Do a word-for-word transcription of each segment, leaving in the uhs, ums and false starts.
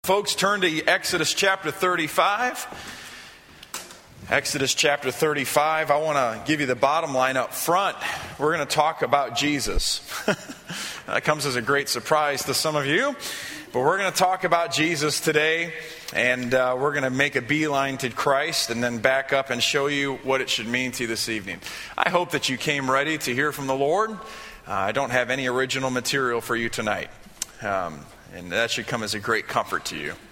Folks, turn to Exodus chapter thirty-five. Exodus chapter thirty-five. I want to give you the bottom line up front. We're going to talk about Jesus. That comes as a great surprise to some of you. But we're going to talk about Jesus today. And uh, we're going to make a beeline to Christ and then back up and show you what it should mean to you this evening. I hope that you came ready to hear from the Lord. Uh, I don't have any original material for you tonight. Um, And that should come as a great comfort to you.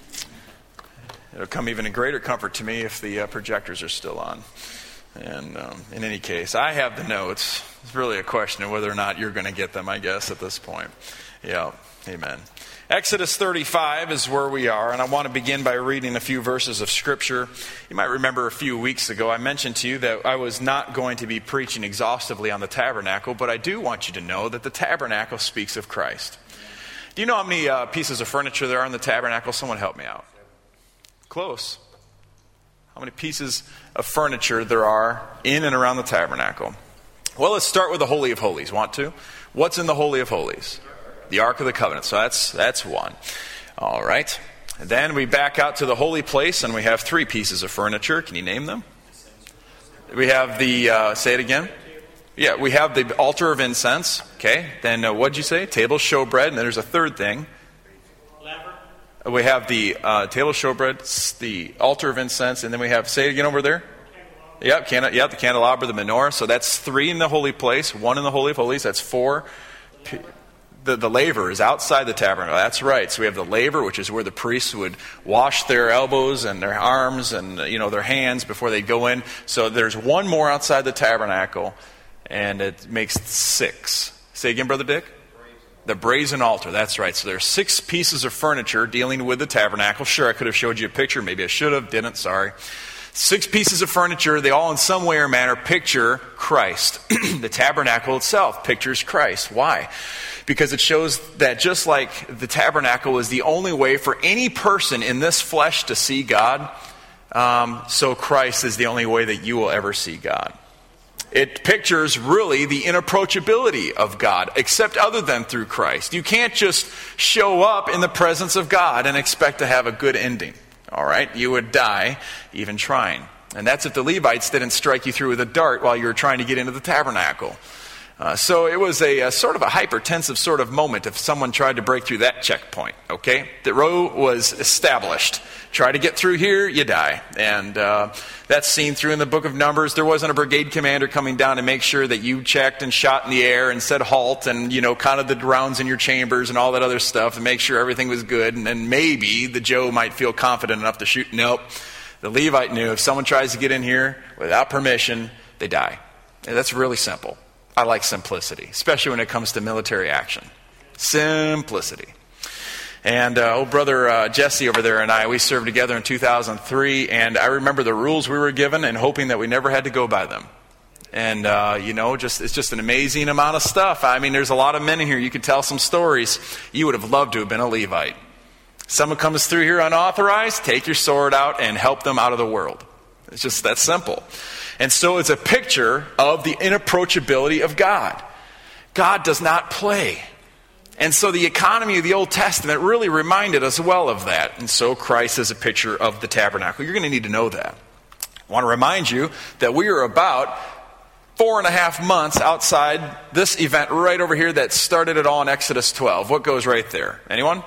It'll come even a greater comfort to me if the uh, projectors are still on. And um, in any case, I have the notes. It's really a question of whether or not you're going to get them, I guess, at this point. Yeah, amen. Exodus thirty-five is where we are, and I want to begin by reading a few verses of Scripture. You might remember a few weeks ago I mentioned to you that I was not going to be preaching exhaustively on the tabernacle, but I do want you to know that the tabernacle speaks of Christ. Do you know how many uh, pieces of furniture there are in the tabernacle? Someone help me out. Close. How many pieces of furniture there are in and around the tabernacle? Well, let's start with the Holy of Holies. Want to? What's in the Holy of Holies? The Ark of the Covenant. So that's that's one. All right. And then we back out to the holy place, and we have three pieces of furniture. Can you name them? We have the, uh, say it again. Yeah, we have the altar of incense, okay. Then uh, what'd you say? Table, showbread, and then there's a third thing. Laver. We have the uh, table, showbread, the altar of incense, and then we have, say it again over there. Yep, can, yep, the candelabra, the menorah. So that's three in the holy place, one in the Holy of Holies. That's four. The, the laver is outside the tabernacle. That's right. So we have the laver, which is where the priests would wash their elbows and their arms and you know their hands before they go in. So there's one more outside the tabernacle. And it makes six. Say again, Brother Dick? Brazen. The brazen altar, that's right. So there are six pieces of furniture dealing with the tabernacle. Sure, I could have showed you a picture. Maybe I should have, didn't, sorry. Six pieces of furniture, they all in some way or manner picture Christ. The tabernacle itself pictures Christ. Why? Because it shows that just like the tabernacle is the only way for any person in this flesh to see God, um, so Christ is the only way that you will ever see God. It pictures really the inapproachability of God, except other than through Christ. You can't just show up in the presence of God and expect to have a good ending. All right? You would die even trying. And that's if the Levites didn't strike you through with a dart while you were trying to get into the tabernacle. Uh, so it was a, a sort of a hypertensive sort of moment if someone tried to break through that checkpoint, okay? The row was established. Try to get through here, you die. And uh, that's seen through in the book of Numbers. There wasn't a brigade commander coming down to make sure that you checked and shot in the air and said halt and, you know, counted the rounds in your chambers and all that other stuff and make sure everything was good. And then maybe the Joe might feel confident enough to shoot. Nope. The Levite knew if someone tries to get in here without permission, they die. And that's really simple. I like simplicity, especially when it comes to military action. Simplicity. And uh, old brother uh, Jesse over there and I, we served together in two thousand three, and I remember the rules we were given and hoping that we never had to go by them. And, uh, you know, just it's just an amazing amount of stuff. I mean, there's a lot of men in here. You could tell some stories. You would have loved to have been a Levite. Someone comes through here unauthorized, take your sword out and help them out of the world. It's just that simple. And so it's a picture of the inapproachability of God. God does not play. And so the economy of the Old Testament really reminded us well of that. And so Christ is a picture of the tabernacle. You're going to need to know that. I want to remind you that we are about four and a half months outside this event right over here that started it all in Exodus twelve. What goes right there? Anyone?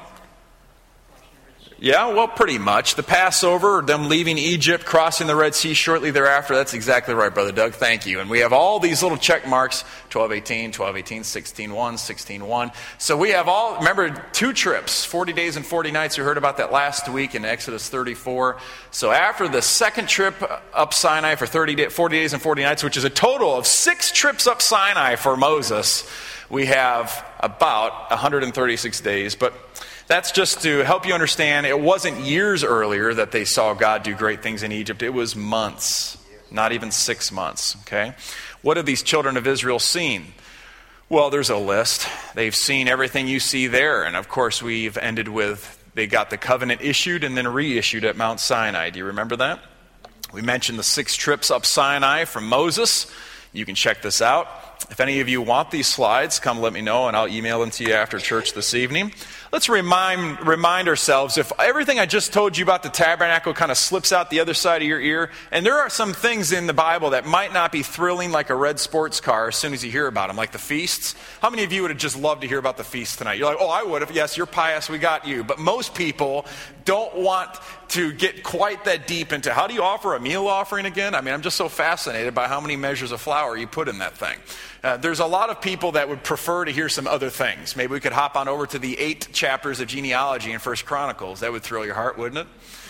Yeah, well, pretty much. The Passover, them leaving Egypt, crossing the Red Sea shortly thereafter. That's exactly right, Brother Doug. Thank you. And we have all these little check marks, twelve eighteen, twelve eighteen, sixteen one, sixteen one. So we have all, remember, two trips, forty days and forty nights. We heard about that last week in Exodus thirty-four. So after the second trip up Sinai for thirty day, forty days and forty nights, which is a total of six trips up Sinai for Moses, we have about one hundred thirty-six days. But that's just to help you understand, it wasn't years earlier that they saw God do great things in Egypt. It was months, not even six months, okay? What have these children of Israel seen? Well, there's a list. They've seen everything you see there. And of course, we've ended with, they got the covenant issued and then reissued at Mount Sinai. Do you remember that? We mentioned the six trips up Sinai from Moses. You can check this out. If any of you want these slides, come let me know and I'll email them to you after church this evening. let's remind, remind ourselves, if everything I just told you about the tabernacle kind of slips out the other side of your ear, and there are some things in the Bible that might not be thrilling like a red sports car as soon as you hear about them, like the feasts. How many of you would have just loved to hear about the feast tonight? You're like, oh, I would have. Yes, you're pious. We got you. But most people don't want to get quite that deep into how do you offer a meal offering again? I mean, I'm just so fascinated by how many measures of flour you put in that thing. Uh, there's a lot of people that would prefer to hear some other things. Maybe we could hop on over to the eight chapters of genealogy in First Chronicles. That would thrill your heart, wouldn't it?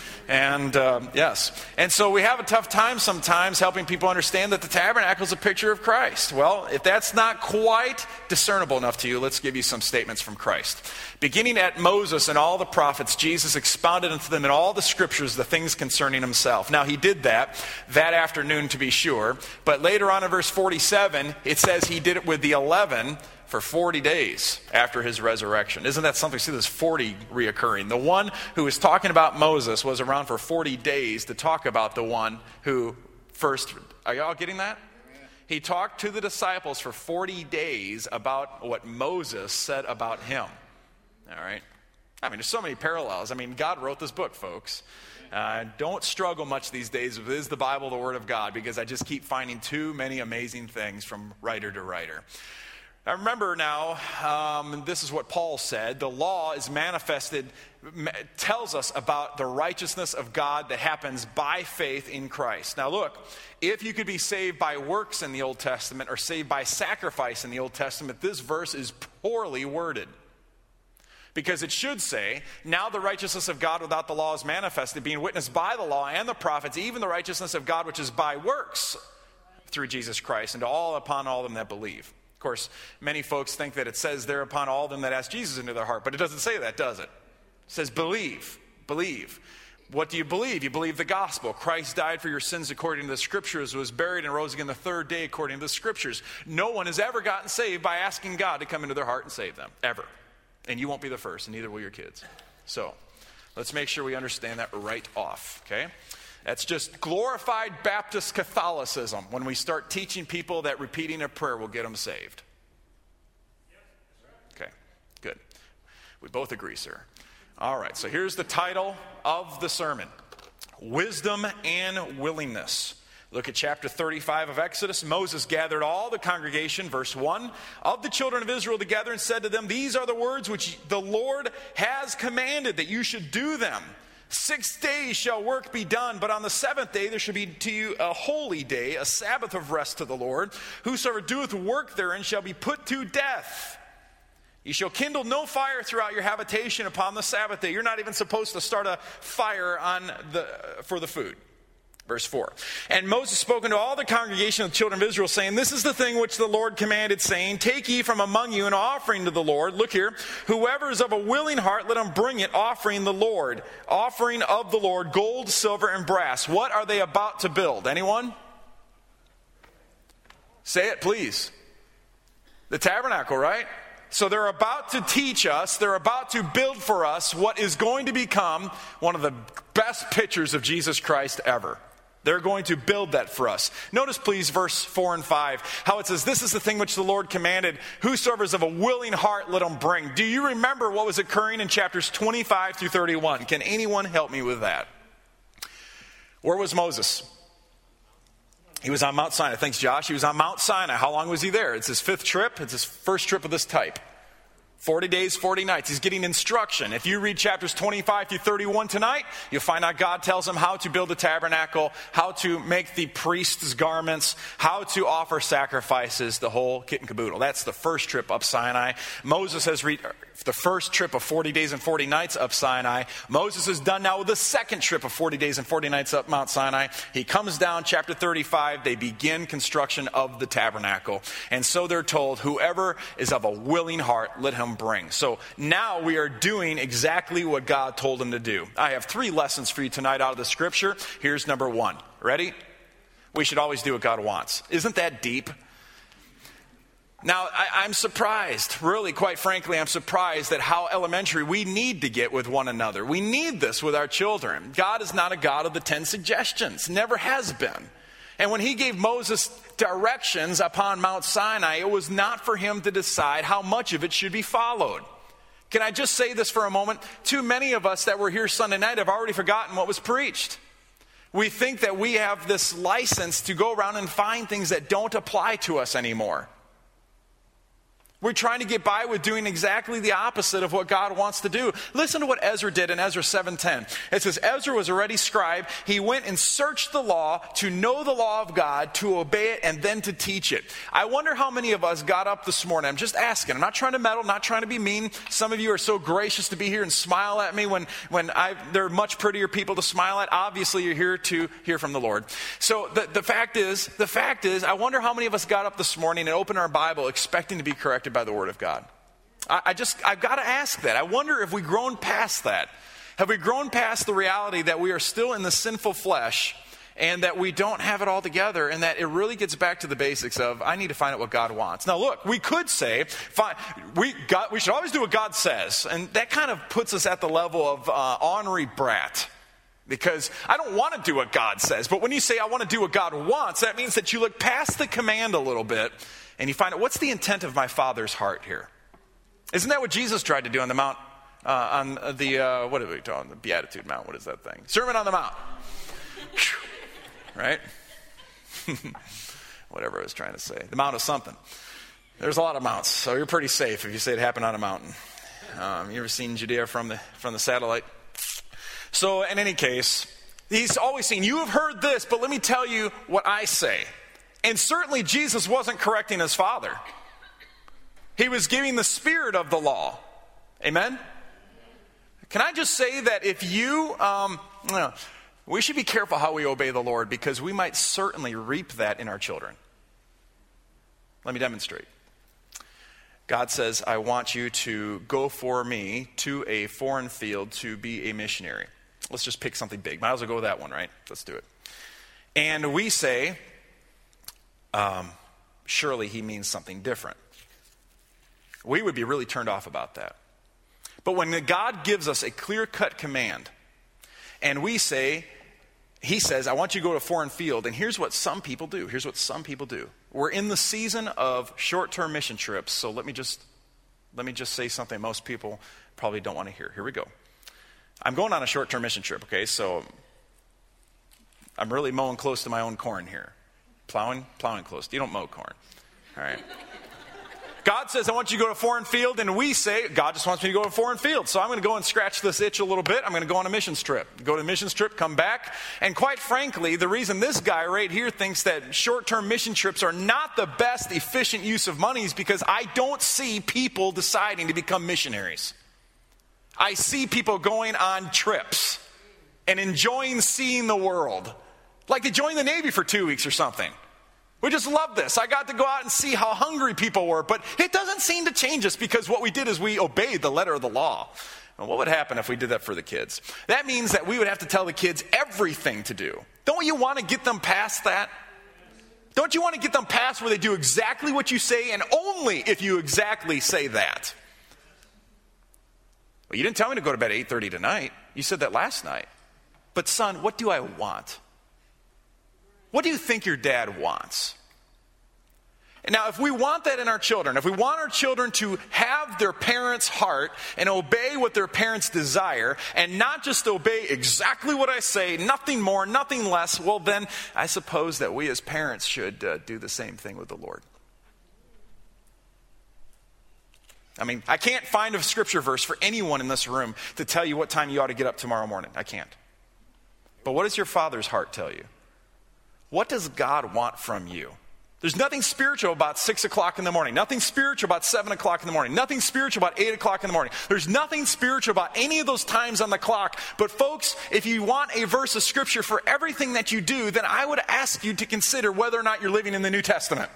And um, yes. And so we have a tough time sometimes helping people understand that the tabernacle is a picture of Christ. Well, if that's not quite discernible enough to you, let's give you some statements from Christ. Beginning at Moses and all the prophets, Jesus expounded unto them in all the scriptures the things concerning himself. Now, he did that that afternoon, to be sure. But later on in verse forty-seven, it says he did it with the eleven for forty days after his resurrection. Isn't that something? See, there's forty reoccurring. The one who was talking about Moses was around for forty days to talk about the one who first... Are y'all getting that? He talked to the disciples for forty days about what Moses said about him. All right? I mean, there's so many parallels. I mean, God wrote this book, folks. Uh, don't struggle much these days with is the Bible the Word of God, because I just keep finding too many amazing things from writer to writer. I remember now, um, this is what Paul said, the law is manifested, tells us about the righteousness of God that happens by faith in Christ. Now look, if you could be saved by works in the Old Testament or saved by sacrifice in the Old Testament, this verse is poorly worded. Because it should say, now the righteousness of God without the law is manifested, being witnessed by the law and the prophets, even the righteousness of God which is by works through Jesus Christ, and to all upon all them that believe. Of course, many folks think that it says there upon all them that ask Jesus into their heart, but it doesn't say that, does it? It says believe, believe. What do you believe? You believe the gospel. Christ died for your sins according to the scriptures, was buried and rose again the third day according to the scriptures. No one has ever gotten saved by asking God to come into their heart and save them, ever. And you won't be the first, and neither will your kids. So, let's make sure we understand that right off, okay? That's just glorified Baptist Catholicism when we start teaching people that repeating a prayer will get them saved. Okay, good. We both agree, sir. All right, so here's the title of the sermon. Wisdom and Willingness. Look at chapter thirty-five of Exodus. Moses gathered all the congregation, verse one, of the children of Israel together and said to them, these are the words which the Lord has commanded that you should do them. Six days shall work be done, but on the seventh day there shall be to you a holy day, a Sabbath of rest to the Lord. Whosoever doeth work therein shall be put to death. You shall kindle no fire throughout your habitation upon the Sabbath day. You're not even supposed to start a fire on the for the food. Verse four. And Moses spoke unto all the congregation of the children of Israel, saying, this is the thing which the Lord commanded, saying, take ye from among you an offering to the Lord. Look here. Whoever is of a willing heart, let him bring it, offering the Lord. Offering of the Lord, gold, silver, and brass. What are they about to build? Anyone? Say it, please. The tabernacle, right? So they're about to teach us, they're about to build for us what is going to become one of the best pictures of Jesus Christ ever. They're going to build that for us. Notice, please, verse four and five, how it says, this is the thing which the Lord commanded, whosoever is of a willing heart, let him bring. Do you remember what was occurring in chapters twenty-five through thirty-one? Can anyone help me with that? Where was Moses? He was on Mount Sinai. Thanks, Josh. He was on Mount Sinai. How long was he there? It's his fifth trip. It's his first trip of this type. forty days, forty nights. He's getting instruction. If you read chapters twenty-five through thirty-one tonight, you'll find out God tells him how to build the tabernacle, how to make the priest's garments, how to offer sacrifices, the whole kit and caboodle. That's the first trip up Sinai. Moses has read the first trip of forty days and forty nights up Sinai. Moses is done now with the second trip of forty days and forty nights up Mount Sinai. He comes down, chapter thirty-five, they begin construction of the tabernacle. And so they're told, whoever is of a willing heart, let him bring. So now we are doing exactly what God told him to do. I have three lessons for you tonight out of the scripture. Here's number one. Ready? We should always do what God wants. Isn't that deep? Now, I, I'm surprised, really, quite frankly, I'm surprised at how elementary we need to get with one another. We need this with our children. God is not a God of the ten suggestions, never has been. And when he gave Moses directions upon Mount Sinai, it was not for him to decide how much of it should be followed. Can I just say this for a moment? Too many of us that were here Sunday night have already forgotten what was preached. We think that we have this license to go around and find things that don't apply to us anymore. We're trying to get by with doing exactly the opposite of what God wants to do. Listen to what Ezra did in Ezra seven ten. It says, Ezra was a ready scribe. He went and searched the law to know the law of God, to obey it, and then to teach it. I wonder how many of us got up this morning. I'm just asking. I'm not trying to meddle, not trying to be mean. Some of you are so gracious to be here and smile at me when, when I, there are much prettier people to smile at. Obviously, you're here to hear from the Lord. So the, the fact is, the fact is, I wonder how many of us got up this morning and opened our Bible expecting to be corrected by the Word of God. I, I just, I've got to ask that. I wonder if we've grown past that. Have we grown past the reality that we are still in the sinful flesh and that we don't have it all together, and that it really gets back to the basics of, I need to find out what God wants. Now look, we could say, fine, we, God, we should always do what God says, and that kind of puts us at the level of uh, ornery brat. Because I don't want to do what God says, but when you say I want to do what God wants, that means that you look past the command a little bit and you find out, what's the intent of my Father's heart here? Isn't that what Jesus tried to do on the Mount, uh, on the, uh, what are we talking, the Beatitude Mount, what is that thing? Sermon on the Mount. Right? Whatever I was trying to say. The Mount of something. There's a lot of mounts, so you're pretty safe if you say it happened on a mountain. Um, you ever seen Judea from the from the satellite? So in any case, he's always saying, you have heard this, but let me tell you what I say. And certainly Jesus wasn't correcting his Father. He was giving the spirit of the law. Amen? Can I just say that if you, um, we should be careful how we obey the Lord, because we might certainly reap that in our children. Let me demonstrate. God says, I want you to go for me to a foreign field to be a missionary. Let's just pick something big. Might as well go with that one, right? Let's do it. And we say, um, surely he means something different. We would be really turned off about that. But when God gives us a clear-cut command, and we say, he says, I want you to go to a foreign field, and here's what some people do. Here's what some people do. We're in the season of short-term mission trips, so let me just let me just say something most people probably don't want to hear. Here we go. I'm going on a short-term mission trip, okay? So I'm really mowing close to my own corn here. Plowing? Plowing close. You don't mow corn. All right. God says, I want you to go to a foreign field, and we say, God just wants me to go to a foreign field. So I'm going to go and scratch this itch a little bit. I'm going to go on a missions trip. Go to a missions trip, come back. And quite frankly, the reason this guy right here thinks that short-term mission trips are not the best efficient use of money is because I don't see people deciding to become missionaries. I see people going on trips and enjoying seeing the world. Like they joined the Navy for two weeks or something. We just love this. I got to go out and see how hungry people were, but it doesn't seem to change us because what we did is we obeyed the letter of the law. And what would happen if we did that for the kids? That means that we would have to tell the kids everything to do. Don't you want to get them past that? Don't you want to get them past where they do exactly what you say and only if you exactly say that? Well, you didn't tell me to go to bed at eight thirty tonight. You said that last night. But son, what do I want? What do you think your dad wants? And now, if we want that in our children, if we want our children to have their parents' heart and obey what their parents desire, and not just obey exactly what I say, nothing more, nothing less, well then, I suppose that we as parents should uh, do the same thing with the Lord. I mean, I can't find a scripture verse for anyone in this room to tell you what time you ought to get up tomorrow morning. I can't. But what does your Father's heart tell you? What does God want from you? There's nothing spiritual about six o'clock in the morning. Nothing spiritual about seven o'clock in the morning. Nothing spiritual about eight o'clock in the morning. There's nothing spiritual about any of those times on the clock. But folks, if you want a verse of scripture for everything that you do, then I would ask you to consider whether or not you're living in the New Testament.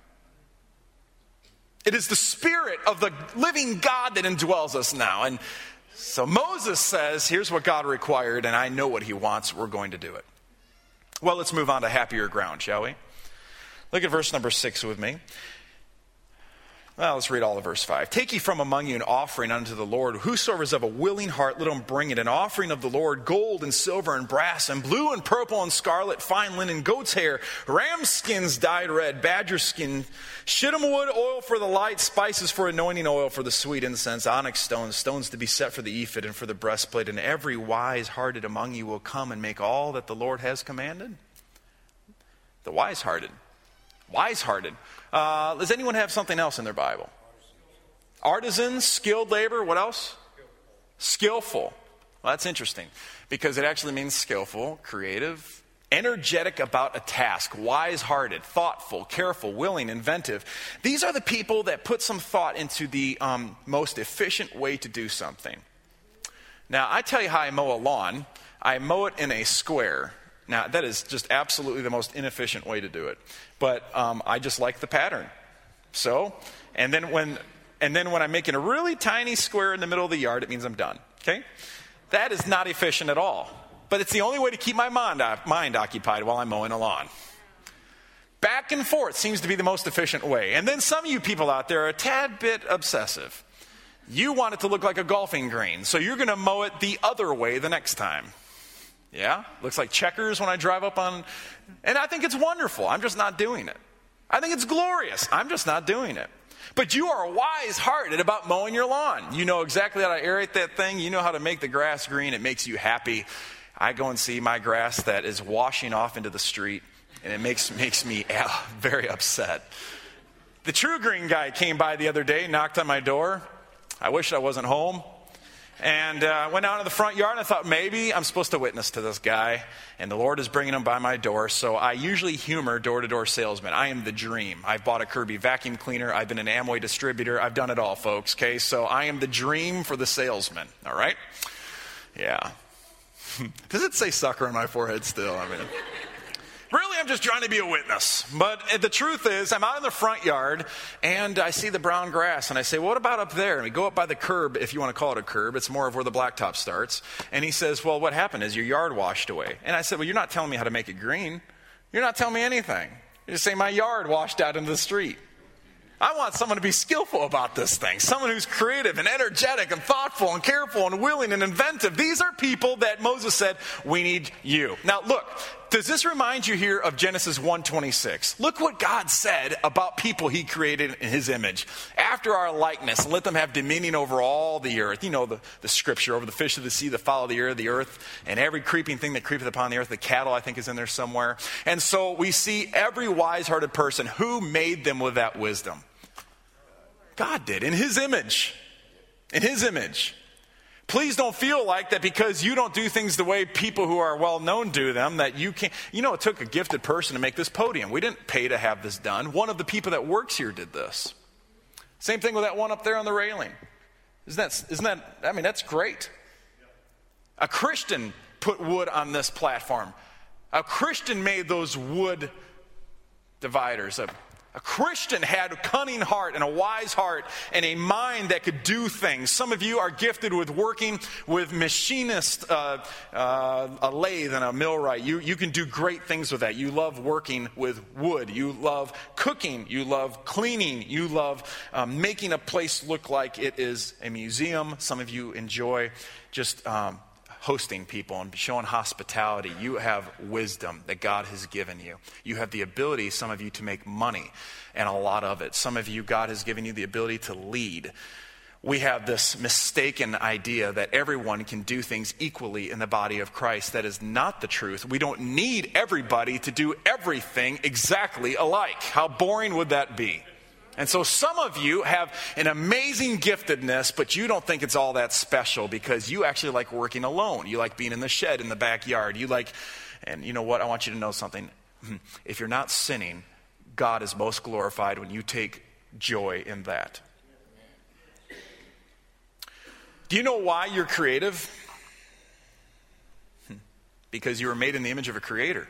It is the Spirit of the living God that indwells us now. And so Moses says, here's what God required, and I know what he wants. We're going to do it. Well, let's move on to happier ground, shall we? Look at verse number six with me. Well, let's read all of verse five. Take ye from among you an offering unto the Lord. Whosoever is of a willing heart, let him bring it. An offering of the Lord, gold and silver and brass and blue and purple and scarlet, fine linen, goat's hair, ram skins dyed red, badger skin, shittim wood, oil for the light, spices for anointing, oil for the sweet incense, onyx stones, stones to be set for the ephod and for the breastplate. And every wise-hearted among you will come and make all that the Lord has commanded. The wise-hearted. Wise-hearted. Uh, does anyone have something else in their Bible? Artisans, skilled labor, what else? Skillful. Well, that's interesting because it actually means skillful, creative, energetic about a task, wise-hearted, thoughtful, careful, willing, inventive. These are the people that put some thought into the um, most efficient way to do something. Now, I tell you how I mow a lawn. I mow it in a square. Now, that is just absolutely the most inefficient way to do it. But um, I just like the pattern. So, and then when and then when I'm making a really tiny square in the middle of the yard, it means I'm done. Okay? That is not efficient at all. But it's the only way to keep my mind, mind occupied while I'm mowing a lawn. Back and forth seems to be the most efficient way. And then some of you people out there are a tad bit obsessive. You want it to look like a golfing green, so you're going to mow it the other way the next time. Yeah, looks like checkers when I drive up on, and I think it's wonderful. I'm just not doing it. I think it's glorious. I'm just not doing it. But you are wise-hearted about mowing your lawn. You know exactly how to aerate that thing. You know how to make the grass green. It makes you happy. I go and see my grass that is washing off into the street, and it makes, makes me very upset. The True Green guy came by the other day, knocked on my door. I wish I wasn't home. And I uh, went out in the front yard and I thought maybe I'm supposed to witness to this guy. And the Lord is bringing him by my door. So I usually humor door-to-door salesmen. I am the dream. I've bought a Kirby vacuum cleaner. I've been an Amway distributor. I've done it all, folks. Okay, so I am the dream for the salesman. All right? Yeah. Does it say sucker on my forehead still? I mean, really, I'm just trying to be a witness. But the truth is, I'm out in the front yard, and I see the brown grass, and I say, what about up there? And we go up by the curb, if you want to call it a curb. It's more of where the blacktop starts. And he says, well, what happened is your yard washed away. And I said, well, you're not telling me how to make it green. You're not telling me anything. You just say my yard washed out into the street. I want someone to be skillful about this thing. Someone who's creative and energetic and thoughtful and careful and willing and inventive. These are people that Moses said, we need you. Now look, does this remind you here of Genesis one twenty-six? Look what God said about people he created in his image. After our likeness, let them have dominion over all the earth. You know the, the scripture, over the fish of the sea, the fowl of the air, the earth, and every creeping thing that creepeth upon the earth. The cattle, I think, is in there somewhere. And so we see every wise-hearted person. Who made them with that wisdom? God did, in his image. In his image. Please don't feel like that because you don't do things the way people who are well known do them, that you can't. You know, it took a gifted person to make this podium. We didn't pay to have this done. One of the people that works here did this. Same thing with that one up there on the railing. Isn't that, isn't that, I mean, that's great. A Christian put wood on this platform. A Christian made those wood dividers. A, A Christian had a cunning heart and a wise heart and a mind that could do things. Some of you are gifted with working with machinist, uh, uh, a lathe and a millwright. You, you can do great things with that. You love working with wood. You love cooking. You love cleaning. You love um, making a place look like it is a museum. Some of you enjoy just Um, hosting people and showing hospitality. You have wisdom that God has given you. You have the ability, some of you, to make money, and a lot of it. Some of you, God has given you the ability to lead. We have this mistaken idea that everyone can do things equally in the body of Christ. That is not the truth. We don't need everybody to do everything exactly alike. How boring would that be? And so some of you have an amazing giftedness, but you don't think it's all that special because you actually like working alone. You like being in the shed in the backyard. You like, and you know what? I want you to know something. If you're not sinning, God is most glorified when you take joy in that. Do you know why you're creative? Because you were made in the image of a creator.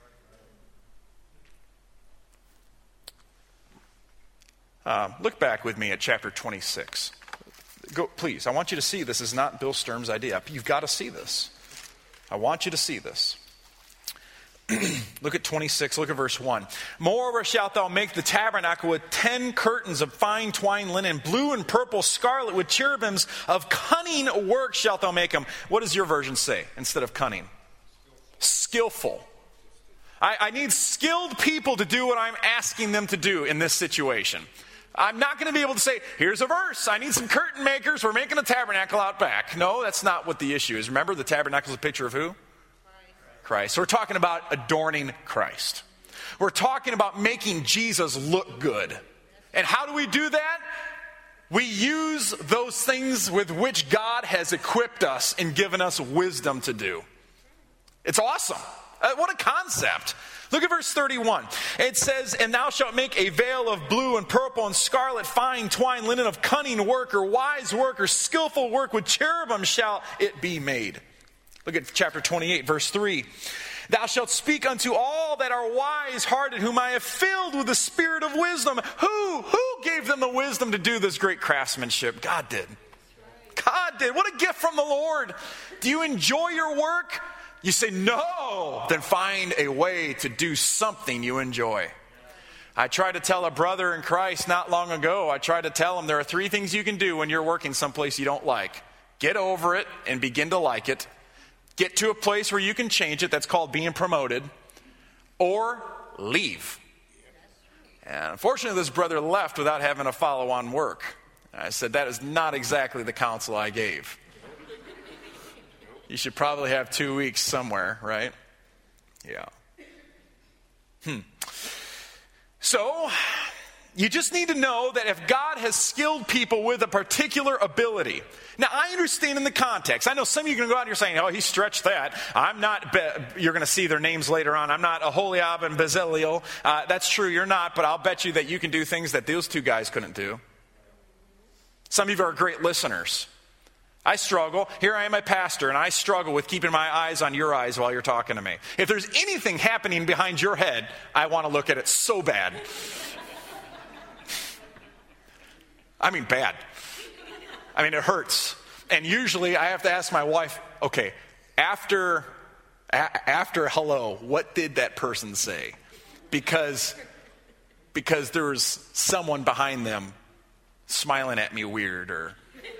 Uh, look back with me at chapter twenty-six. Go, please, I want you to see this is not Bill Sturm's idea. You've got to see this. I want you to see this. Look at twenty-six, look at verse one. Moreover shalt thou make the tabernacle with ten curtains of fine twined linen, blue and purple, scarlet, with cherubims of cunning work shalt thou make them. What does your version say instead of cunning? Skillful. I, I need skilled people to do what I'm asking them to do in this situation. I'm not going to be able to say, here's a verse. I need some curtain makers. We're making a tabernacle out back. No, that's not what the issue is. Remember, the tabernacle is a picture of who? Christ. So we're talking about adorning Christ. We're talking about making Jesus look good. And how do we do that? We use those things with which God has equipped us and given us wisdom to do. It's awesome. Uh, what a concept. Look at verse thirty-one. It says, and thou shalt make a veil of blue and purple and scarlet, fine twined linen of cunning work or wise work or skillful work, with cherubim shall it be made. Look at chapter twenty-eight, verse three. Thou shalt speak unto all that are wise-hearted, whom I have filled with the spirit of wisdom. Who? Who gave them the wisdom to do this great craftsmanship? God did. God did. What a gift from the Lord. Do you enjoy your work? You say, no. Then find a way to do something you enjoy. I tried to tell a brother in Christ not long ago, I tried to tell him there are three things you can do when you're working someplace you don't like. Get over it and begin to like it. Get to a place where you can change it. That's called being promoted. Or leave. And unfortunately, this brother left without having a follow-on work. I said, that is not exactly the counsel I gave. You should probably have two weeks somewhere, right? Yeah. Hmm. So, you just need to know that if God has skilled people with a particular ability. Now, I understand in the context. I know some of you are going to go out and you're saying, oh, he stretched that. I'm not, Be- you're going to see their names later on. I'm not Aholiab and Bezaleel. Uh, that's true, you're not, but I'll bet you that you can do things that those two guys couldn't do. Some of you are great listeners. I struggle. Here I am a pastor, and I struggle with keeping my eyes on your eyes while you're talking to me. If there's anything happening behind your head, I want to look at it so bad. I mean, bad. I mean, it hurts. And usually I have to ask my wife, okay, after, a- after hello, what did that person say? Because, because there was someone behind them smiling at me weird, or,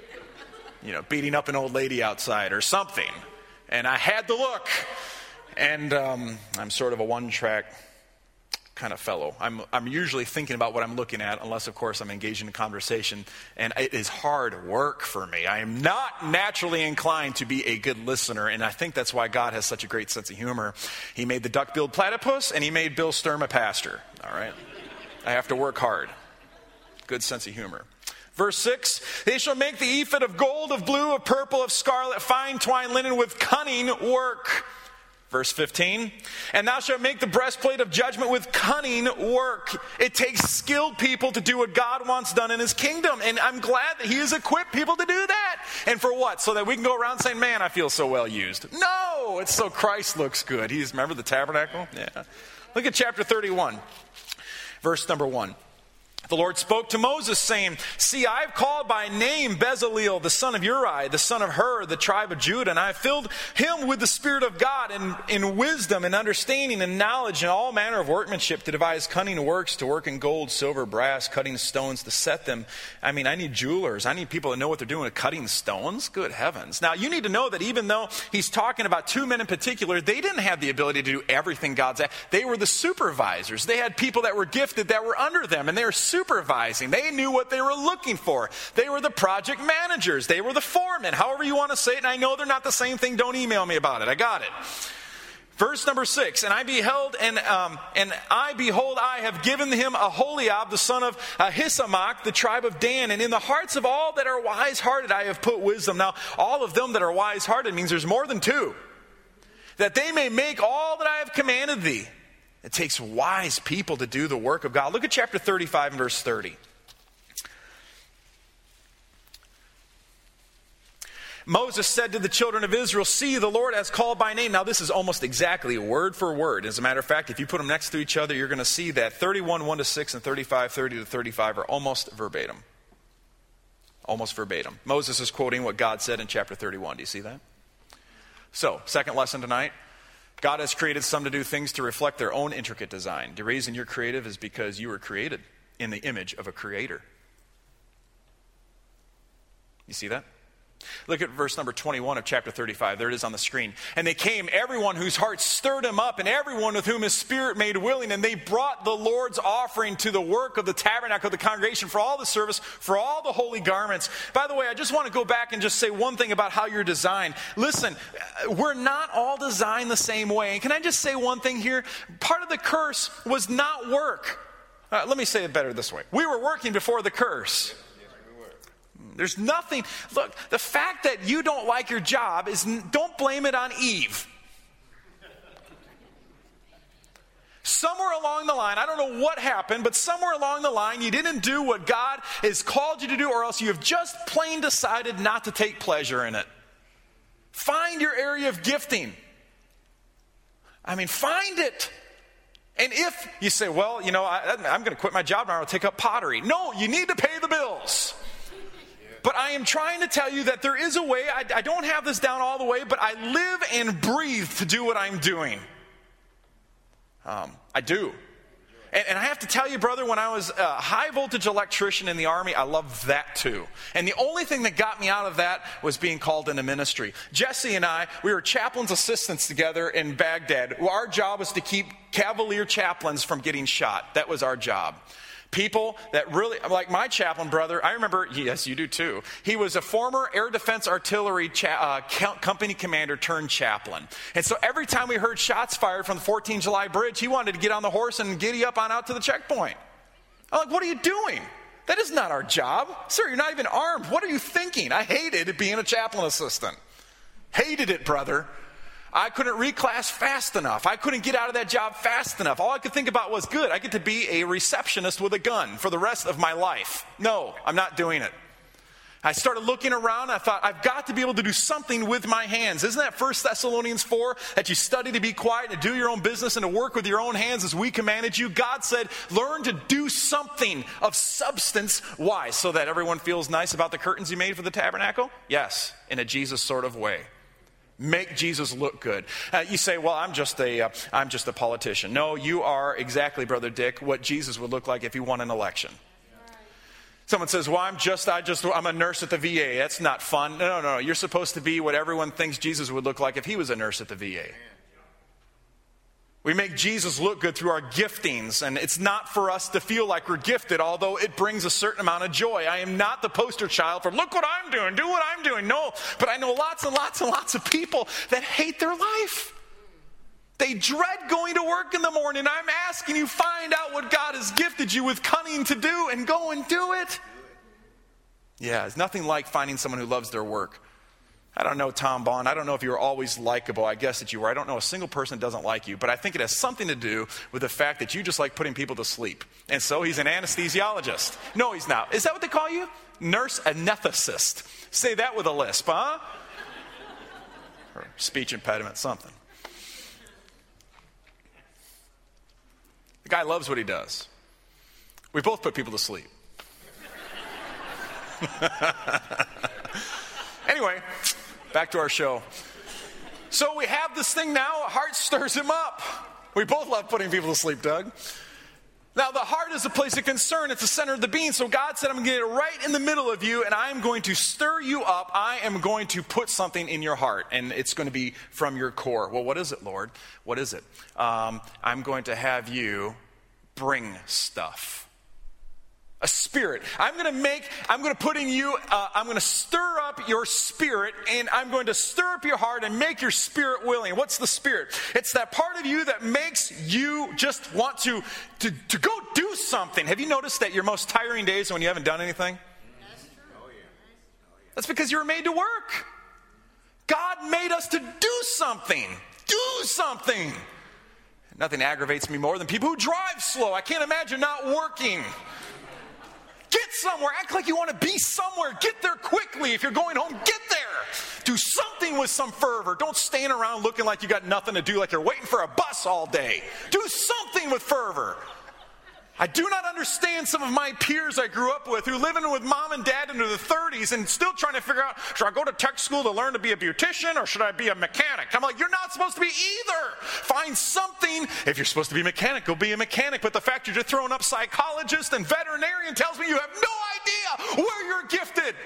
you know, beating up an old lady outside or something. And I had to look. And um, I'm sort of a one-track kind of fellow. I'm I'm usually thinking about what I'm looking at, unless, of course, I'm engaged in a conversation. And it is hard work for me. I am not naturally inclined to be a good listener. And I think that's why God has such a great sense of humor. He made the duck-billed platypus, and he made Bill Sturm a pastor. All right? I have to work hard. Good sense of humor. Verse six, they shall make the ephod of gold, of blue, of purple, of scarlet, fine twined linen with cunning work. Verse fifteen, and thou shalt make the breastplate of judgment with cunning work. It takes skilled people to do what God wants done in his kingdom. And I'm glad that he has equipped people to do that. And for what? So that we can go around saying, man, I feel so well used. No, it's so Christ looks good. He's, remember the tabernacle? Yeah. Look at chapter thirty-one, verse number one. The Lord spoke to Moses, saying, see, I have called by name Bezaleel, the son of Uri, the son of Hur, the tribe of Judah, and I have filled him with the Spirit of God in, in wisdom and understanding and knowledge and all manner of workmanship, to devise cunning works, to work in gold, silver, brass, cutting stones, to set them. I mean, I need jewelers. I need people that know what they're doing with cutting stones. Good heavens. Now, you need to know that even though he's talking about two men in particular, they didn't have the ability to do everything God's asked. They were the supervisors. They had people that were gifted that were under them, and they were supervising. They knew what they were looking for. They were the project managers. They were the foremen. However you want to say it, and I know they're not the same thing. Don't email me about it. I got it. Verse number six, and I beheld, and um, and I behold, I have given him Aholiab, the son of Ahisamach, the tribe of Dan, and in the hearts of all that are wise-hearted I have put wisdom. Now, all of them that are wise-hearted means there's more than two. That they may make all that I have commanded thee. It takes wise people to do the work of God. Look at chapter thirty-five and verse thirty. Moses said to the children of Israel, see, the Lord has called by name. Now, this is almost exactly word for word. As a matter of fact, if you put them next to each other, you're going to see that thirty-one, one to six, and thirty-five, thirty to thirty-five are almost verbatim. Almost verbatim. Moses is quoting what God said in chapter thirty-one. Do you see that? So, second lesson tonight. God has created some to do things to reflect their own intricate design. The reason you're creative is because you were created in the image of a creator. You see that? Look at verse number twenty-one of chapter thirty-five. There it is on the screen. And they came, everyone whose heart stirred him up, and everyone with whom his spirit made willing. And they brought the Lord's offering to the work of the tabernacle of the congregation for all the service, for all the holy garments. By the way, I just want to go back and just say one thing about how you're designed. Listen, we're not all designed the same way. And can I just say one thing here? Part of the curse was not work. Uh, let me say it better this way. We were working before the curse. There's nothing, look, the fact that you don't like your job is, don't blame it on Eve. Somewhere along the line, I don't know what happened, but somewhere along the line, you didn't do what God has called you to do, or else you have just plain decided not to take pleasure in it. Find your area of gifting. I mean, find it. And if you say, well, you know, I, I'm going to quit my job now, I'll take up pottery. No, you need to pay the bills. But I am trying to tell you that there is a way. I, I don't have this down all the way, but I live and breathe to do what I'm doing. Um, I do. And, and I have to tell you, brother, when I was a high voltage electrician in the Army, I loved that too. And the only thing that got me out of that was being called into ministry. Jesse and I, we were chaplain's assistants together in Baghdad. Our job was to keep Cavalier chaplains from getting shot. That was our job. People that really, like my chaplain brother, I remember, yes, you do too. He was a former Air Defense Artillery cha- uh, company commander turned chaplain. And so every time we heard shots fired from the fourteenth of July bridge, he wanted to get on the horse and giddy up on out to the checkpoint. I'm like, what are you doing? That is not our job. Sir, you're not even armed. What are you thinking? I hated being a chaplain assistant. Hated it, brother. I couldn't reclass fast enough. I couldn't get out of that job fast enough. All I could think about was, good, I get to be a receptionist with a gun for the rest of my life. No, I'm not doing it. I started looking around. I thought, I've got to be able to do something with my hands. Isn't that First Thessalonians four? That you study to be quiet and to do your own business and to work with your own hands as we commanded you. God said, learn to do something of substance. Why? So that everyone feels nice about the curtains you made for the tabernacle? Yes, in a Jesus sort of way. Make Jesus look good. Uh, you say, well, I'm just a, uh, I'm just a politician. No, you are exactly, Brother Dick, what Jesus would look like if he won an election. Someone says, well, I'm just, I just, I'm a nurse at the V A. That's not fun. No, no, no. You're supposed to be what everyone thinks Jesus would look like if he was a nurse at the V A. We make Jesus look good through our giftings, and it's not for us to feel like we're gifted, although it brings a certain amount of joy. I am not the poster child for, look what I'm doing, do what I'm doing. No, but I know lots and lots and lots of people that hate their life. They dread going to work in the morning. I'm asking you, find out what God has gifted you with cunning to do and go and do it. Yeah, it's nothing like finding someone who loves their work. I don't know Tom Bond. I don't know if you were always likable. I guess that you were. I don't know a single person that doesn't like you. But I think it has something to do with the fact that you just like putting people to sleep. And so he's an anesthesiologist. No, he's not. Is that what they call you? Nurse anesthetist. Say that with a lisp, huh? Or speech impediment, something. The guy loves what he does. We both put people to sleep. Anyway, back to our show. So we have this thing now, a heart stirs him up. We both love putting people to sleep, Doug. Now, the heart is a place of concern. It's the center of the being. So God said, I'm going to get it right in the middle of you, and I'm going to stir you up. I am going to put something in your heart, and it's going to be from your core. Well, what is it, Lord? What is it? Um, I'm going to have you bring stuff. A spirit. I'm going to make, I'm going to put in you, uh, I'm going to stir up your spirit, and I'm going to stir up your heart and make your spirit willing. What's the spirit? It's that part of you that makes you just want to, to, to go do something. Have you noticed that your most tiring days are when you haven't done anything? That's true. Oh, yeah. That's because you were made to work. God made us to do something. Do something. Nothing aggravates me more than people who drive slow. I can't imagine not working. Get somewhere. Act like you want to be somewhere. Get there quickly. If you're going home, get there. Do something with some fervor. Don't stand around looking like you got nothing to do, like you're waiting for a bus all day. Do something with fervor. I do not understand some of my peers I grew up with who living with mom and dad into the thirties and still trying to figure out, should I go to tech school to learn to be a beautician or should I be a mechanic? I'm like, you're not supposed to be either. Find something. If you're supposed to be a mechanic, go be a mechanic. But the fact you're just throwing up psychologist and veterinarian tells me you have no idea where you're gifted.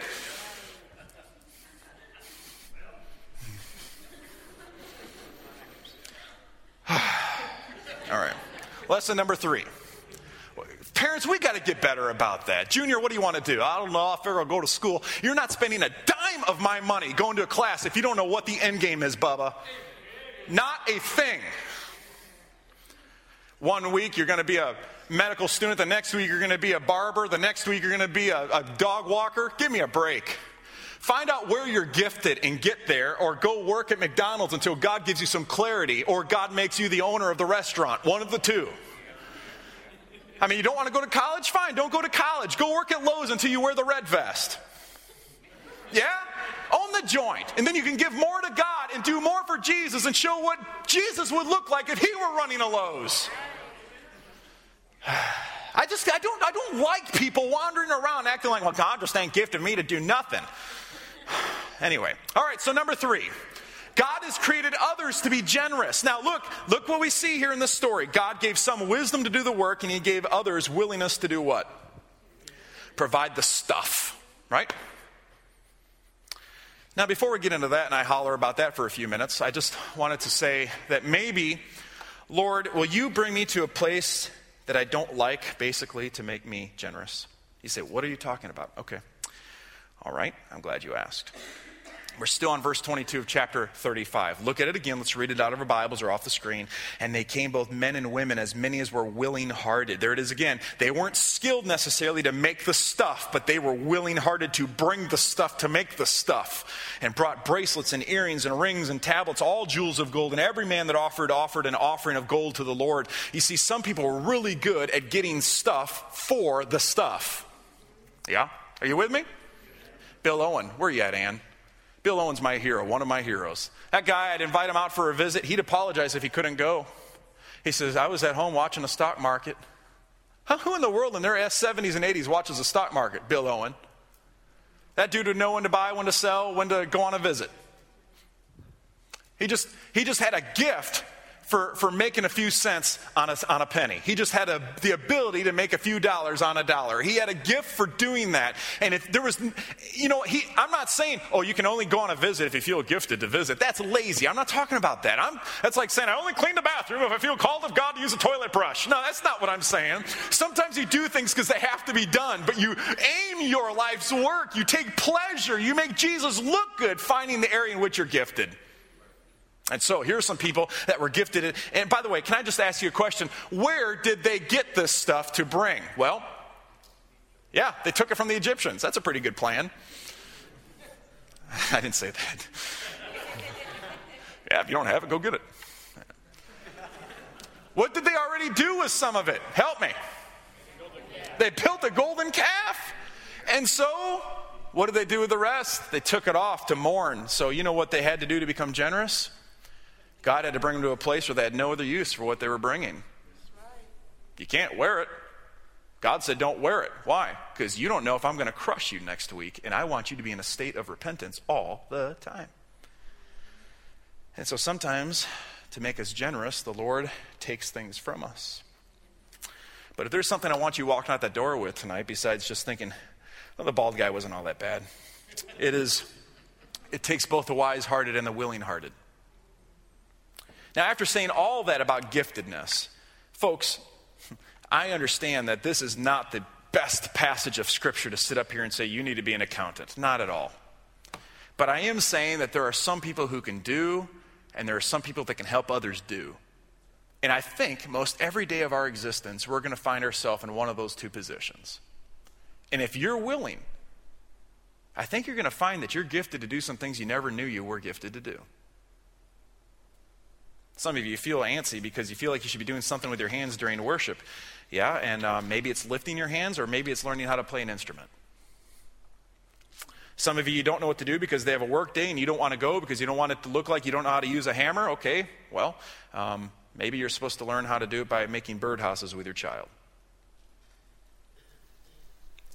All right. Lesson number three. Parents, we got to get better about that. Junior, what do you want to do? I don't know. I figure I'll go to school. You're not spending a dime of my money going to a class if you don't know what the end game is, Bubba. Not a thing. One week you're going to be a medical student. The next week you're going to be a barber. The next week you're going to be a, a dog walker. Give me a break. Find out where you're gifted and get there, or go work at McDonald's until God gives you some clarity, or God makes you the owner of the restaurant. One of the two. I mean, you don't want to go to college? Fine, don't go to college. Go work at Lowe's until you wear the red vest. Yeah? Own the joint. And then you can give more to God and do more for Jesus and show what Jesus would look like if he were running a Lowe's. I just, I don't, I don't like people wandering around acting like, well, God just ain't gifted me to do nothing. Anyway, all right, so number three. God has created others to be generous. Now look, look what we see here in this story. God gave some wisdom to do the work, and he gave others willingness to do what? Provide the stuff, right? Now before we get into that, and I holler about that for a few minutes, I just wanted to say that maybe, Lord, will you bring me to a place that I don't like, basically, to make me generous? You say, what are you talking about? Okay. All right, I'm glad you asked. We're still on verse twenty-two of chapter thirty-five. Look at it again. Let's read it out of our Bibles or off the screen. And they came, both men and women, as many as were willing-hearted. There it is again. They weren't skilled necessarily to make the stuff, but they were willing-hearted to bring the stuff to make the stuff. And brought bracelets and earrings and rings and tablets, all jewels of gold. And every man that offered, offered an offering of gold to the Lord. You see, some people were really good at getting stuff for the stuff. Yeah? Are you with me? Bill Owen. Where are you at, Ann? Bill Owen's my hero, one of my heroes. That guy, I'd invite him out for a visit. He'd apologize if he couldn't go. He says, I was at home watching the stock market. Huh, who in the world in their seventies and eighties watches the stock market? Bill Owen. That dude would know when to buy, when to sell, when to go on a visit. He just, he just had a gift for, for making a few cents on a, on a penny. He just had a, the ability to make a few dollars on a dollar. He had a gift for doing that. And if there was, you know, he, I'm not saying, oh, you can only go on a visit if you feel gifted to visit. That's lazy. I'm not talking about that. I'm, that's like saying, I only clean the bathroom if I feel called of God to use a toilet brush. No, that's not what I'm saying. Sometimes you do things because they have to be done, but you aim your life's work. You take pleasure. You make Jesus look good finding the area in which you're gifted. And so here are some people that were gifted. And by the way, can I just ask you a question? Where did they get this stuff to bring? Well, yeah, they took it from the Egyptians. That's a pretty good plan. I didn't say that. Yeah, if you don't have it, go get it. What did they already do with some of it? Help me. They built a golden calf. And so, what did they do with the rest? They took it off to mourn. So you know what they had to do to become generous? God had to bring them to a place where they had no other use for what they were bringing. You can't wear it. God said, don't wear it. Why? Because you don't know if I'm going to crush you next week, and I want you to be in a state of repentance all the time. And so sometimes, to make us generous, the Lord takes things from us. But if there's something I want you walking out that door with tonight, besides just thinking, well, the bald guy wasn't all that bad, it is, it takes both the wise-hearted and the willing-hearted. Now, after saying all that about giftedness, folks, I understand that this is not the best passage of Scripture to sit up here and say, you need to be an accountant. Not at all. But I am saying that there are some people who can do, and there are some people that can help others do. And I think most every day of our existence, we're going to find ourselves in one of those two positions. And if you're willing, I think you're going to find that you're gifted to do some things you never knew you were gifted to do. Some of you feel antsy because you feel like you should be doing something with your hands during worship. Yeah, and um, maybe it's lifting your hands, or maybe it's learning how to play an instrument. Some of you, you don't know what to do because they have a work day and you don't want to go because you don't want it to look like you don't know how to use a hammer. Okay, well, um, maybe you're supposed to learn how to do it by making birdhouses with your child.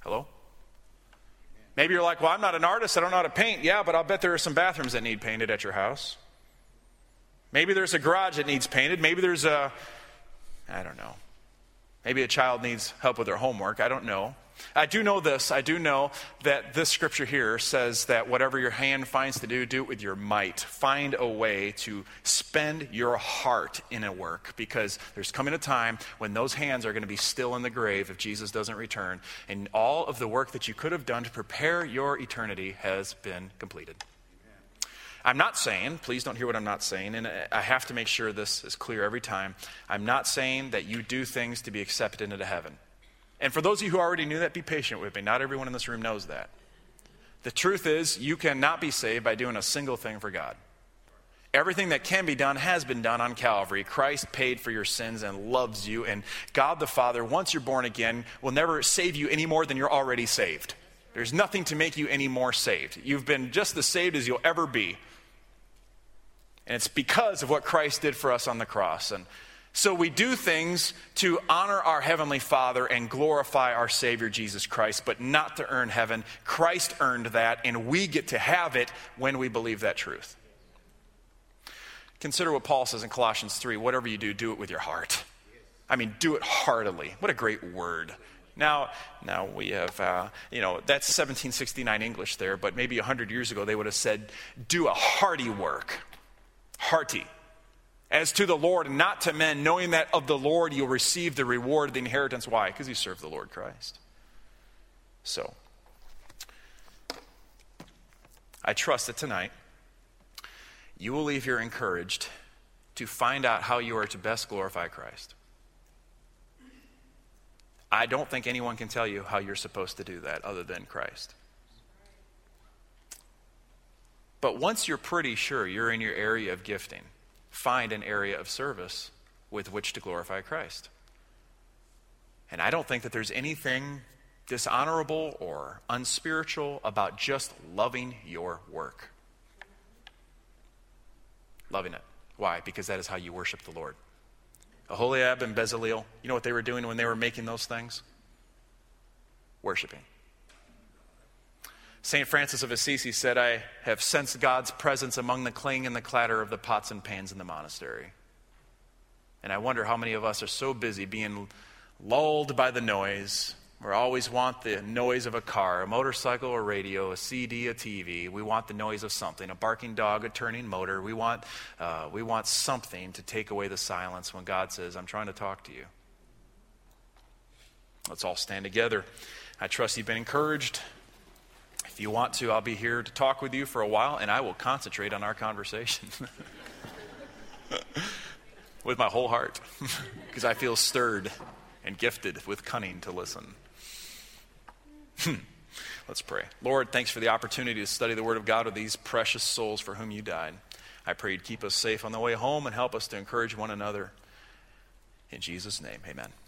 Hello? Maybe you're like, well, I'm not an artist. I don't know how to paint. Yeah, but I'll bet there are some bathrooms that need painted at your house. Maybe there's a garage that needs painted. Maybe there's a, I don't know. Maybe a child needs help with their homework. I don't know. I do know this. I do know that this scripture here says that whatever your hand finds to do, do it with your might. Find a way to spend your heart in a work, because there's coming a time when those hands are going to be still in the grave if Jesus doesn't return, and all of the work that you could have done to prepare your eternity has been completed. I'm not saying, please don't hear what I'm not saying, and I have to make sure this is clear every time. I'm not saying that you do things to be accepted into heaven. And for those of you who already knew that, be patient with me. Not everyone in this room knows that. The truth is, you cannot be saved by doing a single thing for God. Everything that can be done has been done on Calvary. Christ paid for your sins and loves you. And God the Father, once you're born again, will never save you any more than you're already saved. There's nothing to make you any more saved. You've been just as saved as you'll ever be. And it's because of what Christ did for us on the cross. And so we do things to honor our Heavenly Father and glorify our Savior, Jesus Christ, but not to earn heaven. Christ earned that, and we get to have it when we believe that truth. Consider what Paul says in Colossians three. Whatever you do, do it with your heart. I mean, do it heartily. What a great word. Now, now we have, uh, you know, that's seventeen sixty-nine English there, but maybe one hundred years ago they would have said, do a hearty work. Hearty. As to the Lord and not to men, knowing that of the Lord you'll receive the reward of the inheritance. Why? Because you serve the Lord Christ. So, I trust that tonight you will leave here encouraged to find out how you are to best glorify Christ. I don't think anyone can tell you how you're supposed to do that other than Christ. But once you're pretty sure you're in your area of gifting, find an area of service with which to glorify Christ. And I don't think that there's anything dishonorable or unspiritual about just loving your work. Loving it. Why? Because that is how you worship the Lord. Aholiab and Bezaleel, you know what they were doing when they were making those things? Worshiping. Saint Francis of Assisi said, I have sensed God's presence among the clang and the clatter of the pots and pans in the monastery. And I wonder how many of us are so busy being lulled by the noise. We always want the noise of a car, a motorcycle, a radio, a C D, a T V. We want the noise of something, a barking dog, a turning motor. We want, uh, we want something to take away the silence when God says, I'm trying to talk to you. Let's all stand together. I trust you've been encouraged. If you want to, I'll be here to talk with you for a while, and I will concentrate on our conversation with my whole heart, because I feel stirred and gifted with cunning to listen. Let's pray. Lord, thanks for the opportunity to study the Word of God with these precious souls for whom you died. I pray you'd keep us safe on the way home and help us to encourage one another. In Jesus' name, amen.